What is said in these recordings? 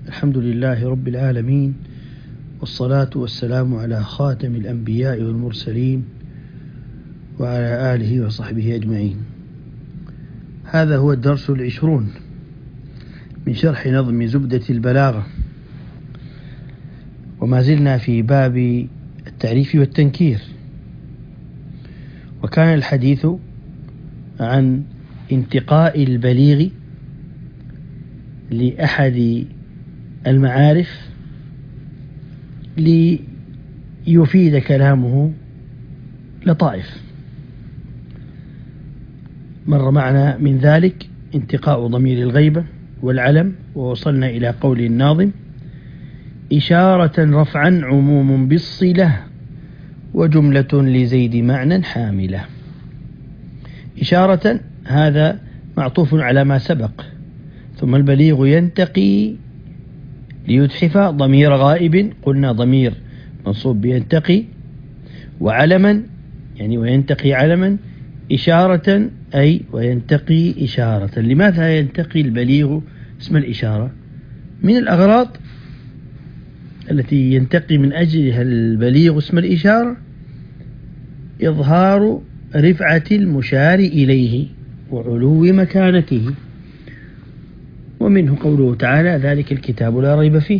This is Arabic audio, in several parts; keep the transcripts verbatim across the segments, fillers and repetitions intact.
الحمد لله رب العالمين، والصلاة والسلام على خاتم الأنبياء والمرسلين وعلى آله وصحبه أجمعين. هذا هو الدرس العشرون من شرح نظم زبدة البلاغة، وما زلنا في باب التعريف والتنكير، وكان الحديث عن انتقاء البليغ لأحد المعارف ليفيد كلامه لطائف. مر معنا من ذلك انتقاء ضمير الغيبة والعلم، ووصلنا إلى قول الناظم: إشارة رفعا عموم بالصلة وجملة لزيد معنى حاملة. إشارة هذا معطوف على ما سبق، ثم البليغ ينتقي ليتحف ضمير غائب، قلنا ضمير منصوب بينتقي، وعلما يعني وينتقي علما، إشارة أي وينتقي إشارة. لماذا ينتقي البليغ اسم الإشارة؟ من الأغراض التي ينتقي من أجلها البليغ اسم الإشارة إظهار رفعة المشار إليه وعلو مكانته، ومنه قوله تعالى: ذلك الكتاب لا ريب فيه.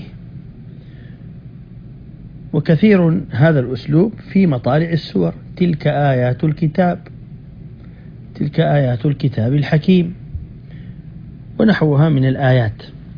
وكثير هذا الأسلوب في مطالع السور: تلك آيات الكتاب، تلك آيات الكتاب الحكيم، ونحوها من الآيات.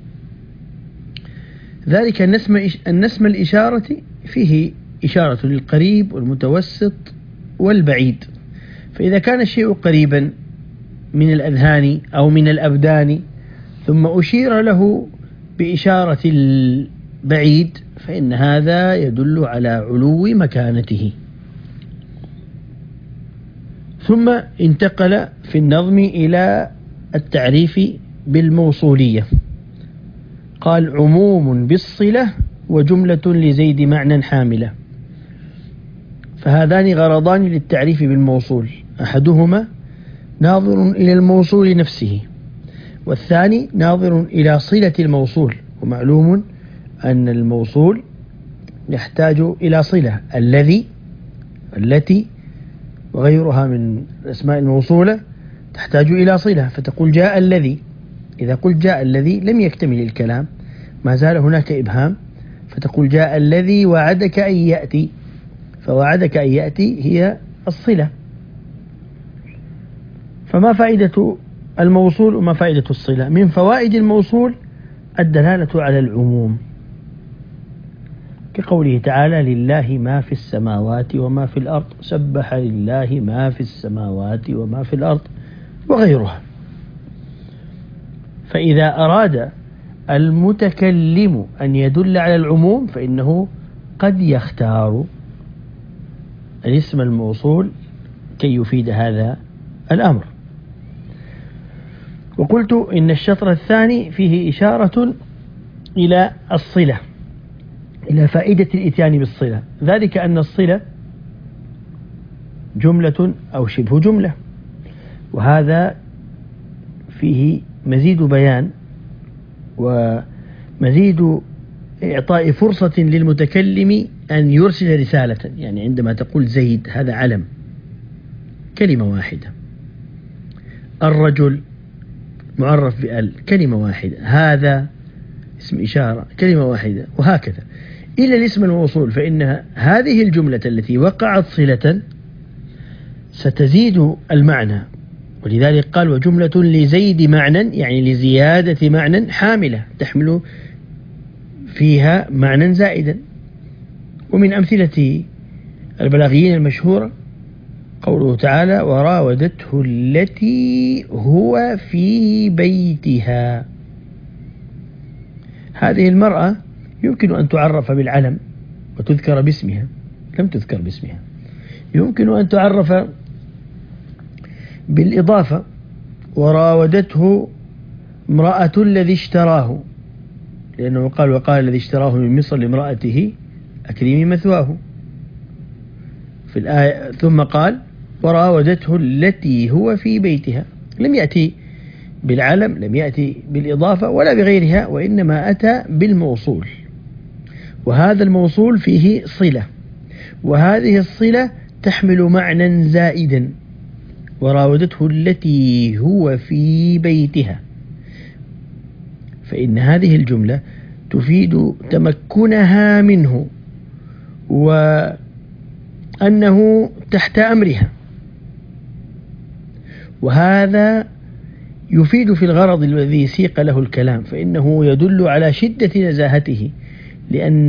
ذلك أن اسم الإشارة فيه إشارة للقريب والمتوسط والبعيد، فإذا كان الشيء قريبا من الأذهان أو من الأبدان ثم أشير له بإشارة البعيد فإن هذا يدل على علو مكانته. ثم انتقل في النظم إلى التعريف بالموصولية، قال: عموم بالصلة وجملة لزيد معنى حاملة. فهذان غرضان للتعريف بالموصول: أحدهما ناظر إلى الموصول نفسه، والثاني ناظر إلى صلة الموصول. ومعلوم أن الموصول يحتاج إلى صلة، الذي التي وغيرها من الأسماء الموصولة تحتاج إلى صلة، فتقول جاء الذي. إذا قلت جاء الذي لم يكتمل الكلام، ما زال هناك إبهام، فتقول جاء الذي وعدك أن يأتي، فوعدك أن يأتي هي الصلة. فما فائدة الموصول وما فائدة الصلة؟ من فوائد الموصول الدلالة على العموم، كقوله تعالى: لله ما في السماوات وما في الأرض، سبح لله ما في السماوات وما في الأرض، وغيرها. فإذا أراد المتكلم أن يدل على العموم فإنه قد يختار الاسم الموصول كي يفيد هذا الأمر. وقلت إن الشطر الثاني فيه إشارة إلى الصلة، إلى فائدة الإتيان بالصلة، ذلك أن الصلة جملة أو شبه جملة، وهذا فيه مزيد بيان ومزيد إعطاء فرصة للمتكلم أن يرسل رسالة. يعني عندما تقول زيد هذا علم، كلمة واحدة، الرجل معرف بأل، كلمة واحدة، هذا اسم إشارة، كلمة واحدة، وهكذا إلى الاسم الموصول، فإن هذه الجملة التي وقعت صلة ستزيد المعنى. ولذلك قال: وجملة لزيد معنى، يعني لزيادة معنى حاملة، تحمل فيها معنى زائدا. ومن أمثلة البلاغيين المشهورة قوله تعالى: وراودته التي هو في بيتها. هذه المرأة يمكن أن تعرف بالعلم وتذكر باسمها، لم تذكر باسمها. يمكن أن تعرف بالإضافة: وراودته امرأة الذي اشتراه، لأنه قال: وقال الذي اشتراه من مصر لامرأته أكرمي مثواه في الآية. ثم قال: وراودته التي هو في بيتها. لم يأتي بالعلم، لم يأتي بالإضافة ولا بغيرها، وإنما أتى بالموصول، وهذا الموصول فيه صلة، وهذه الصلة تحمل معنى زائدا. وراودته التي هو في بيتها، فإن هذه الجملة تفيد تمكنها منه وأنه تحت أمرها، وهذا يفيد في الغرض الذي سيق له الكلام، فإنه يدل على شدة نزاهته، لأن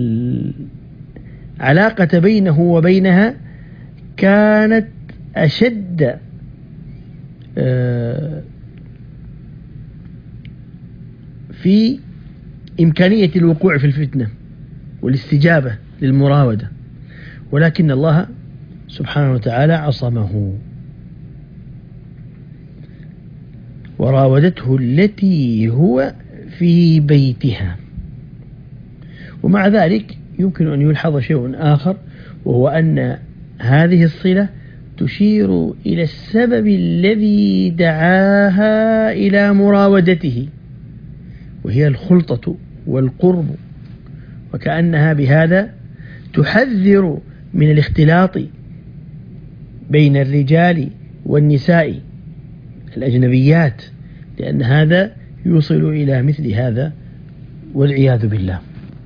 العلاقة بينه وبينها كانت أشد في إمكانية الوقوع في الفتنة والاستجابة للمراودة، ولكن الله سبحانه وتعالى عصمه. وراودته التي هو في بيتها. ومع ذلك يمكن أن يلحظ شيء آخر، وهو أن هذه الصلة تشير إلى السبب الذي دعاها إلى مراودته، وهي الخلطة والقرب، وكأنها بهذا تحذر من الاختلاط بين الرجال والنساء الأجنبيات، لأن هذا يوصل إلى مثل هذا والعياذ بالله.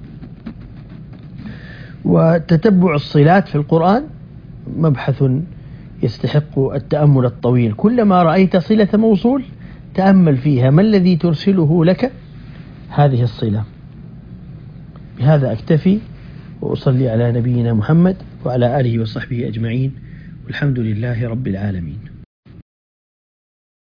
وتتبع الصلات في القرآن مبحث يستحق التأمل الطويل. كلما رأيت صلة موصول تأمل فيها، ما الذي ترسله لك هذه الصلة. بهذا أكتفي، وأصلي على نبينا محمد وعلى آله وصحبه أجمعين، والحمد لله رب العالمين.